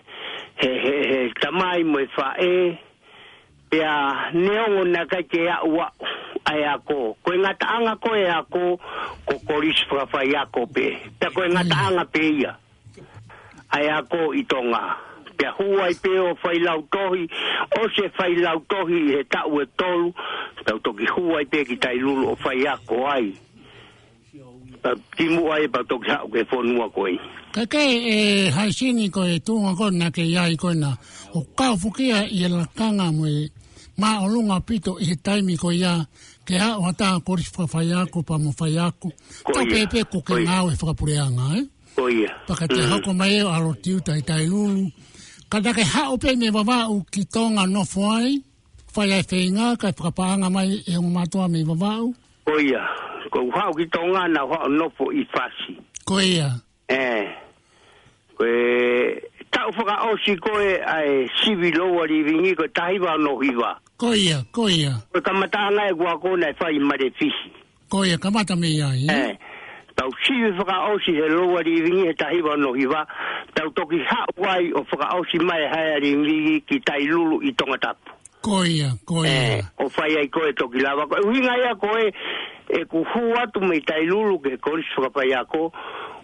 he tamai mo e whae, pea neongo na kai ke aua ai ako. Koe ngataanga koe ako, ko korisi whakawhai ako pe. Pea koe ngataanga pe ia. Ai ako I tonga. Pea huai pe o whai lautohi, o se whai lautohi I he tau e tolu, tau toki huai pe ki tai lulu o whai ako ai. Timu ai pa toki hau ke whonua koe. Kake e haisini koe tunga koe na ke iai koe na, o kau fukia I la kanga mo e ma o lunga pito I he taimi ko ia ke ha o hata korisi whawhaiako pa mo whaiako. Tau pepe ko ke ngau e whakapureanga, Koia. Paka te hoko mai e o alo tiu tai tai lulu. Kada ke ha o pe me wawau ki tonga no whai, whai ai whenga, kai whakapaanga mai e o matua me wawau. Koia. Ko hau ki tonga na hau nofo I whasi. Koia. Koe tau whakaosi koe ai sivi loa rivingi ko tahiwa no hiwa. Koia. Koe kamatanga e kua kona e whai mare fisi. Koia, kamata me iai. Tau sivi whakaosi he loa rivingi he tahiwa no hiwa. Tau toki hawai o whakaosi mai haia rivingi ki tai lulu I tonga tapu. Koia. O whai ai koe toki lawa. Koe huinga ia koe e ku hu atu me tai lulu ke korisi whakapai ako.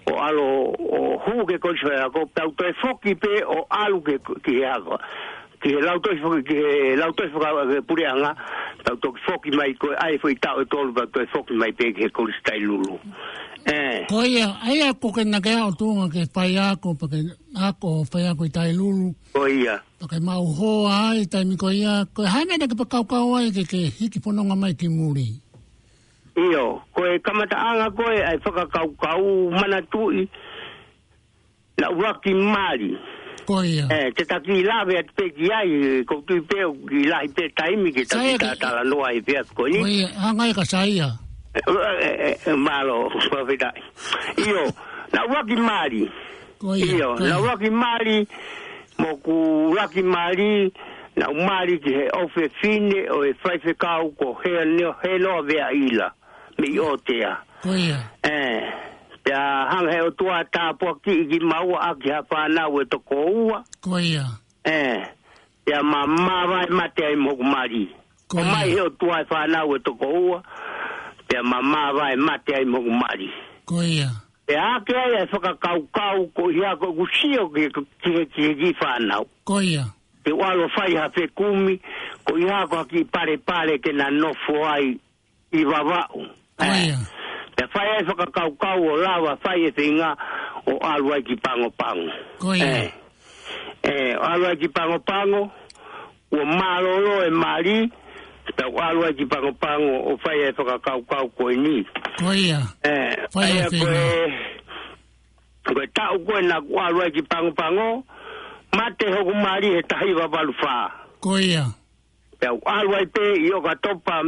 o alo o hu ke ko swa ko tau te foki pe o alu ke ki ako ki lauto foki ki lauto foki purianga tau to foki mai ko ai foi tau tolu ba to foki mai pe ke ko stai lulu ko ia ai ko ke na ke o tunga ke pai ako porque ako pai ako tai lulu ko ia porque mau ho ai tai mi ko ia ko ha me ke pa kau ai ke hiki pononga mai ki muri iyo, koe kamataanga koe ai whakakau mana tui na waki mari. Koia. Te taki lawe at peki ai, ko tui peo ki lahi pe taimi ki taki tātala noa i pea koe ni. Koia, hangai ka saia. Malo, whawhitai. Iyo, na waki mari. Koia. Iyo, na waki mari, moku waki mari, na umari ki he ofe fine o e whaife kau ko he loa vea ila. Mi otea. Koia. Ya hang he o tua tāpua ki maua aki ha whanau e toko ua. Koia. Ya mamma vai mate ai moku mari. Koia. O mai he o tua e whanau e toko ua. Ya mamma vai mate ai moku mari. Koia. Ya ake ai e whakakau ko hia ko kusio ki whanau. Koia. Te walo whai ha whekumi ko hia ko ki pare ke na nofo ai i wawau. Koia. Te whai e whakakau o lawa whai e whinga o alua ki pango. Koia. Alua ki pango, o malolo e mari, te alua ki pango o whai e whakakau koe ni. Koia. Whai e whinga. Koe tau koe na alua ki pango, mate hoku mari he tahi wawalu wha. Koia. Pau alwai pe i o ka topa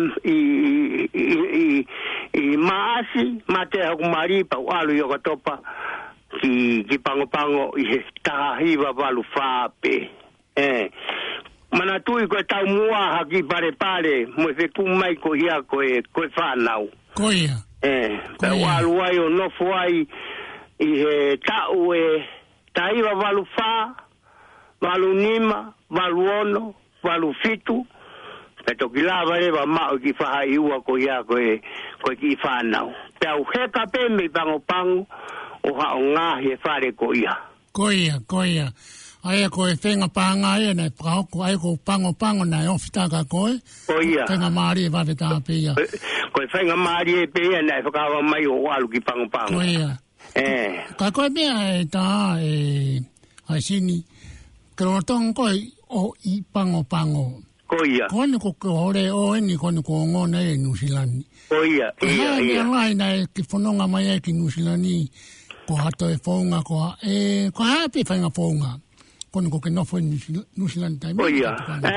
i maasi, mate haku mari, pau alu i o ka topa ki pango i he tahiwa walu whape. Mana tui koe tau mua haki pare, mo e wheku mai ko hia koe whanau. Koia. Pau alu ai o nofo ai i he tau e tahiwa walu wha, walu nima, walu ono, walu fitu, e toki lava rewa mao ki whaha iua ko ia koe ki whanau. Pau heka pe me pango, o hao ngahi e whare ko ia. Koia. Aia koe whenga panga ia nei whakahoko, aia ko pango nei ofitaka koe. Koia. Whenga maari e waweta pe ia. Koe whenga maari e pe ia nei whakawa mai o alu ki pango. Koia. Ka koe mea e tā ai sini, kero tonga koe o i pango. Koia. Kone ko hore o eni kone ko ngona e Nusilani. Koia. Ia. Ngai nei ki whanonga mai e ki Nusilani, ko hato e whaunga, ko hape whainga whaunga. Kone ko ke nofo e Nusilani tai. Koia.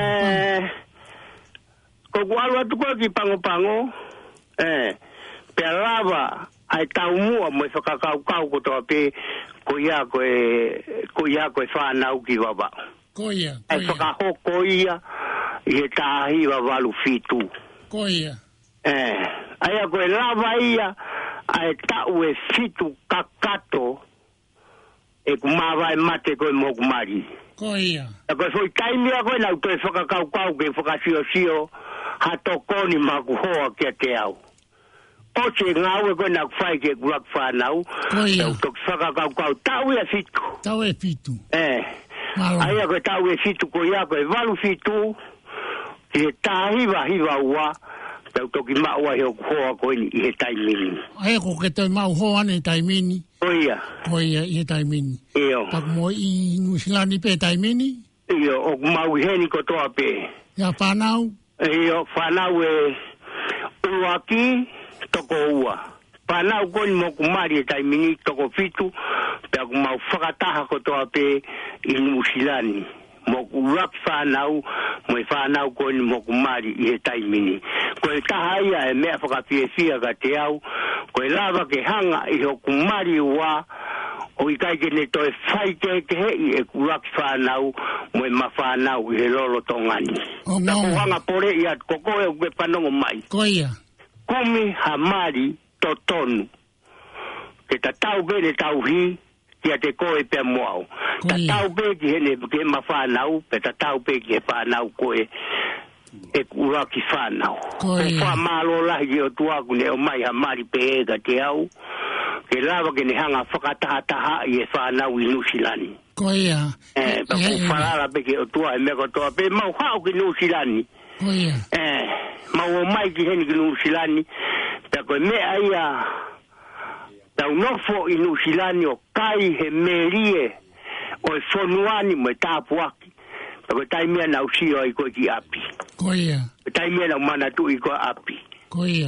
Ko kualu atu koe ki pango. Pea lava ai tau mua mo e whakakau ko toa pe ko ia koe whanau ki waba. Koia. Ai whakahoko ia i he tāhi wa walu fitu. Koia. Aia koe lava ia ai tau e fitu kakato e kumawai mate koe moku mari. Koia. E koe foi taimia koe nau koe whakakau ke whakasio hatokoni maku hoa kia te au. Oche ngau e koe nau whai ke kurak whanau. Koia. Tok whakakau tau e fitu. Tau e fitu. Aia koe tau e fitu ko ia koe walu fitu i he tāhiwa ua tau toki maua he o hoa koe ni i he taimini. Aia ko ke tau mau hoa ne taimini. Koia. Koia i he taimini. Eo. Paku mo i Nusilani pe taimini. Eo, o kumau i heni ko toa pe. Ia whanau. Eo, whanau e uaki toko ua. Whanau koe ni mo kumari e taimini toko fitu pea kumau whakataha ko toa pe i Nusilani. Mo urak whanau, mo e whanau koe ni mo kumari i he taimini. Koe taha ia e mea whakawhiawhia ka te au, koe lava ke hanga i ho kumari ua, o i kai ke ne toi whai ke he i e urak whanau, mo e ma whanau i he lolo tongani. Tako hanga pore i at koko e uke panongo mai. Koia. Kumi hamari to tonu. Ke ta tau bene tau hi, kia te koe pe moau. Ta tau pe ki hene ke ma whanau, pe ta tau pe ki he whanau koe e kura ki whanau. Ko wha malo lahi o tuaku ne o mai ha mari pe ega te au. ke lava ke ni hanga whakataha i e whanau i Nusilani. Koia. Pa ku whalala pe ke o tua e mea kotoa pe mau hao ki Nusilani. Koia. Mau o mai ki heni ki Nusilani. Pe koe mea ia tau nofo i Nusilani o kai he merie o e whonuani mo e tāpuaki. Pe koe tai mea nau sio i koe ki api. Koia. Tai mea nau manatu i koe api. Koia.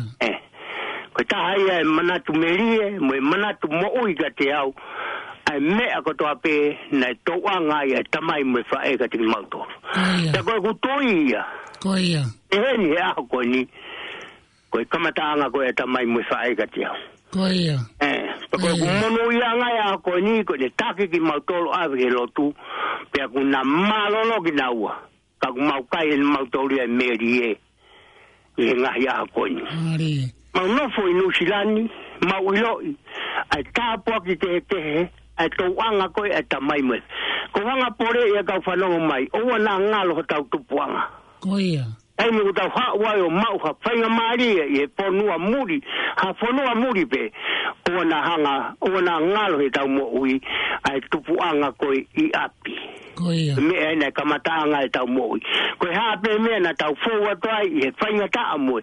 Ko tahaia e manatu merie, mo e manatu mo'ui ka te au, ai mea koto ape na e tauanga ia e tamai mo e whae ka te mauto. Ta koe kutoi ia. Koia. E heni he aho koe ni, koe kamataanga koe e tamai mo e whae ka te au. Koia. Ta koe kumono ia ngai aho koe ni, koe ne take ki mautolo awe ke lotu, pia kuna malono ki naua, ka kumaukai e mautolo ia merie, i he ngahi aho koe ni. Mari. Mau nofo i Nusilani, mau iloi, ai tāpua ki tehe, ai tauanga koe, ai tamai mai. Ko wanga pore ia kau whanongo mai, oua nā ngalo ho tau tupuanga. Koia. Ai ni kutau hawai o mau ha whainga maari i e ponua muri, ha whanua muri pe, oua nā ngalo he tau mo ui, ai tupuanga koe i api. Koia. Mea ina kamataanga e tau mo'i. Koe hape mea na tau fōua toai i he whainga taa moe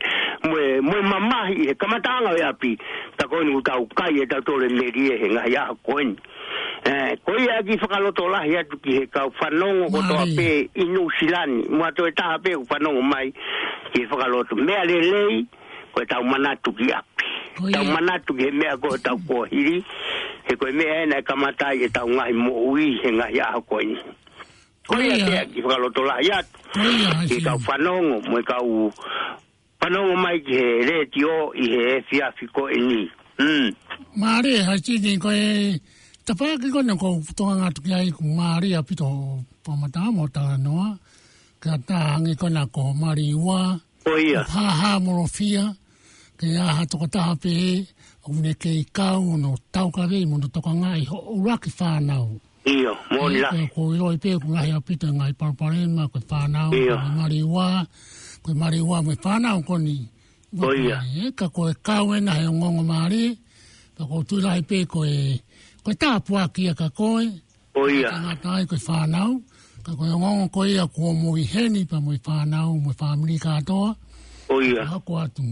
mamahi i he kamataanga e api. Ta koe ni tau kai e tau tole merie he ngahi aha koe ni. Koe ia ki whakaloto lahi atu ki he kau whanongo koto ape i Nusilani. Mua to e taha pe ku whanongo mai ki he whakaloto. Mea le lei, koe tau manatu ki api. Tau manatu ki he mea koe tau kohiri. He koe mea ina kamatai e tau ngahi mo'ui he ngahi aha koe ni. Koe ia tea ki whakaloto lahi atu. Ki kau whanongo, mo e kau whanongo mai ki he retio i he fiafi koe ni. Maare, hai tini koe, tapaki koe na kou toa ngatu ki ai ku maare a pito pamata mo tā noa, ka tāhangi koe na ko mariua, haha morofia, ke aha toko taha pe, une ke i kau no taukare mo no toka ngai ho uraki whanau. Iyo, mōni la. Ko iroi pe ku ngahi apita ngai paraparema, koe whanau, koe mariua me whanau koni. Oia. Ka koe kau ena he ngongo maare, ka koe tuirai pe koe tāpua kia ka koe. Oia. Ka ngatai koe whanau, ka koe ngongo koe ia kua mui heni pa mui whanau, mui whamiri katoa. Oia. Hako atu.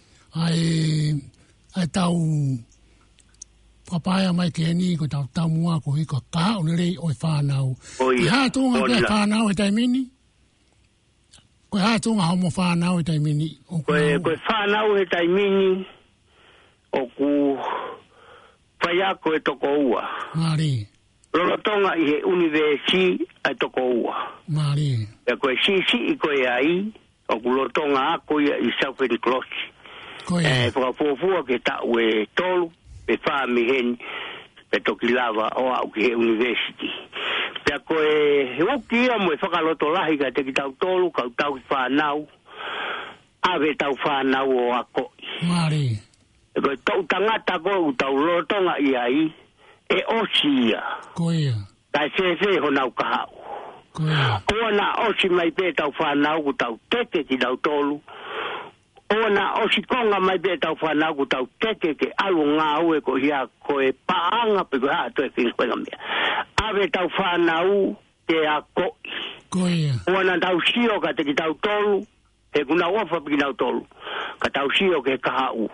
Ai tau papaya mai ke ni ko tau mua ko i ka o rei o whanau. Ki hātunga kia whanau e taimini? Ko hātunga homo whanau e taimini? Koe whanau e taimini o ku whaiako e toko ua. Mari. Rorotonga i he universi e toko ua. Mari. E koe sisi i koe ai, o ku rotonga ako i Southern Cross. Whakafofua ke tau e tolu, pe whaami heni, pe toki lava o au ki he university. Pea koe he uki ia mo e whakaloto lahi ka te ki tau tolu, kau tau ki whanau, ave tau whanau o ako. Mari. E koe tau tangata koe u tau rotonga i ai, e osi ia. Koea. Kai se honau kahau. Koea. Oa na osi mai pe tau whanau ku tau teke ki tau tolu, ona o si konga mai be tau whanau ku tau teke ke alu ngā ue ko hia koe paanga pe koe haa toi whing koe ngamea. Awe tau whanau te a koi. Koea. Ona tau sio ka te ki tau tolu, he kuna wafa pe ki tau tolu, ka tau sio ke kaha u.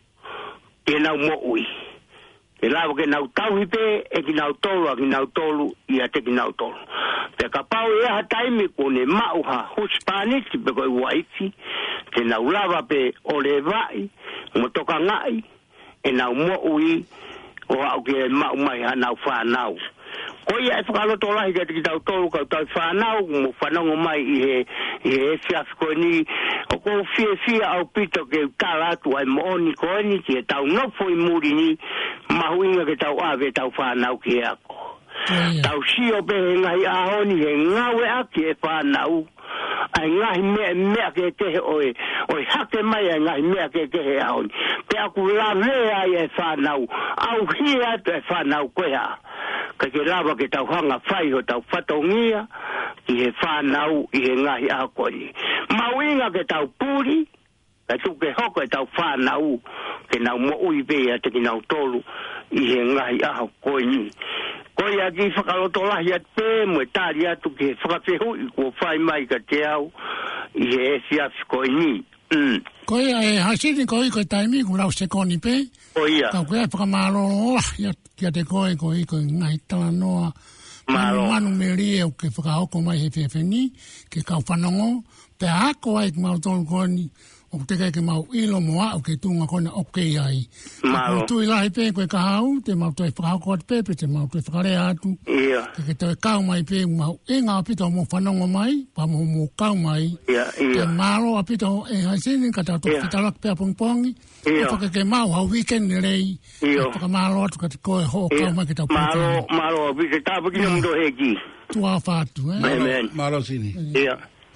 Ke nau mo ui. Ke lawa ke nau tau hipe e ki nau tolu a ki nau tolu i a te ki nau tolu. Pe ka pau e aha taimi kone mauha huspanisi pe koe waifi, ke nau lava pe o le vai, mo toka ngai, e nau mo ui, o au ke mau mai ha nau whanau. Ko ia e whakaloto lahi ka te ki tau tolu kau tau whanau, mo whanongo mai i he fiafi koe ni, o ko fia au pito ke tālatu ai mooni koe ni, ki e tau nofo i muri ni, mahuinga ke tau ave tau whanau ki e ako. Tau sio pe he ngai ahoni, he ngawe aki e whanau, ai ngahi mea ke tehe oi hake mai ai ngahi mea ke tehe ahoni. Pe aku lavea i e whanau, au hia tu e whanau koea. Ka ke lava ke tau hanga whai ho tau whatongia, i he whanau i he ngahi ahakoni. Mauinga ke tau puri, ka tuke hoko e tau whanau, ke nau mo ui bea te ki nau tolu, i he ngai aho koe ni. Koe a ki whakaloto lahi at pē, mo e tāri atu ke whakawhehu i kua whai mai ka te au, i he esi afi koe ni. Koe e hasini koe koe taimi ku lau se koni pē. Koia. Ka koe whakamaro lahi kia te koe koe ngai tala noa. Manu meri e o ke whakahoko mai he whewheni, ke kau whanongo, te hako ai ki mau tolu koni, o te kai ke mau ilo moa o ke tunga kona o ke ai. Maro. Tui lahi pē koe kahau, te mau toi whakahoko atu pē, te mau toi whakarea atu. Ia. Ke toi kau mai pē, mau e ngā pito mo whanongo mai, pa mo kau mai. Ia, ia. Te maro a pito e haisini, ka tau toki talak pē a pongpongi. Ia. Whaka ke mau hau weekend rei. Ia. Whaka maro atu ka te koe ho kau mai ke tau pongpongi. Maro, vise tāpu ki namundo heki. Tua whātu, Amen. Maro sini. Ia.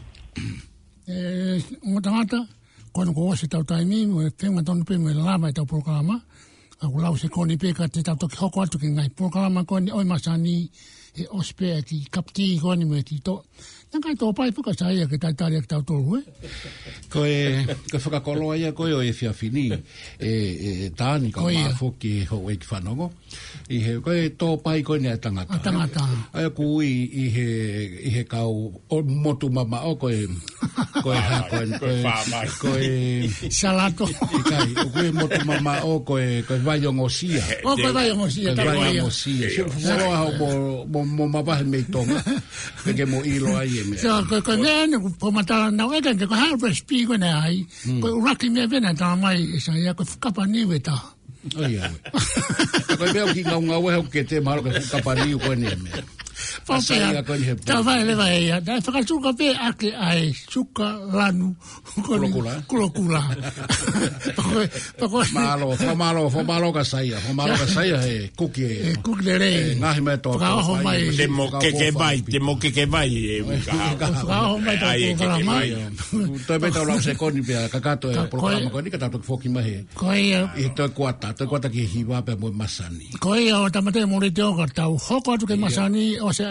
Mo tangata, kono ko ose tau taimi, mo e whenga tonu pe mo e lama i tau programa. A ko lau se koni pe ka te tau toki hoko atu ke ngai programa koni oi masani e ospe e ki kapti koni mo e ki to. Nangai tō pai puka sa ia ke tai tari ak tau tolu, Koe whakakoloa ia koe o e whiawhini e tāni ka mawhoki ho e ki whanongo. I he koe tō pai koe nea tangata. Tangata. Ai kui i he kau o motu mama o koe Salato. Kai, o koe motu mama o koe vaiongo sia. O koe vaiongo sia. Vaiongo sia. Moroa hau mo mawahe mei tonga. Peke mo ilo ai e mea. So, koe mea ne ko matala nau e kanke ko hau respi koe nea ai. Koe uraki mea vena tala mai e sa ia koe whukapa niwe ta. Ai ai. Koe mea ki ngau e hau ke te mahalo koe whukapa niwe koe nea mea. Whapea, tā vai lewa e ia. Dai whakasuka pē ake ai suka lanu. Kulokula. Whamalo ka saia. Whamalo ka saia he kuki e. Kuki le rei. Ngahi mai tō. Whakaoho mai. Te mo keke vai e whakaoho mai tō programa. Toi me tau lau se koni pia kakato e programa koni ka tau whoki mahe. Koe ia. I toi kuata ki hiwa pia mo masani. Koe ia o tamate mo re te oka tau hoko atu ke masani o se